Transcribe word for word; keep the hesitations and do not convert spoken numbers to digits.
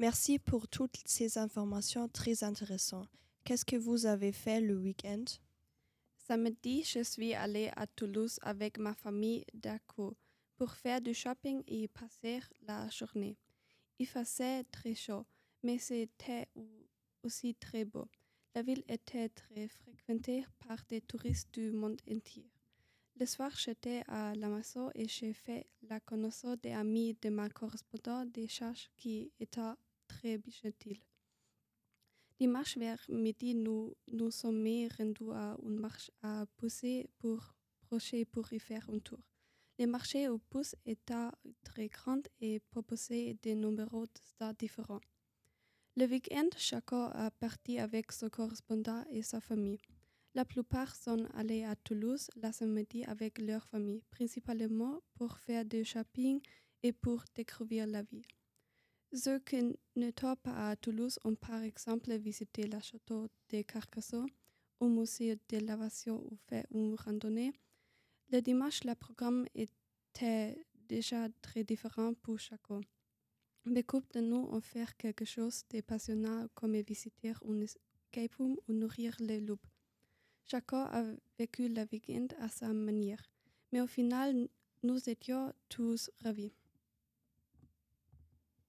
Merci pour toutes ces informations très intéressantes. Qu'est-ce que vous avez fait le week-end? Samedi, je suis allée à Toulouse avec ma famille d'Aco pour faire du shopping et passer la journée. Il faisait très chaud, mais c'était aussi très beau. La ville était très fréquentée par des touristes du monde entier. Le soir, j'étais à la maison et j'ai fait la connaissance des amis de ma correspondante des charges qui étaient très gentils. Dimanche vers midi, nous nous sommes rendus à une marche à Poussey pour Brochet pour y faire un tour. Le marché aux pousses était très grand et proposait de nombreux stades différents. Le week-end, chacun a parti avec son correspondant et sa famille. La plupart sont allés à Toulouse la samedi avec leur famille, principalement pour faire du shopping et pour découvrir la ville. Ceux qui n'étaient pas à Toulouse ont par exemple visité le château de Carcassonne, au musée de l'Aviation ou fait une randonnée. Le dimanche, le programme était déjà très différent pour chacun. Beaucoup de nous ont fait quelque chose de passionnant comme visiter un escape room ou nourrir les loups. Chacun a vécu le week-end à sa manière, mais au final, nous étions tous ravis.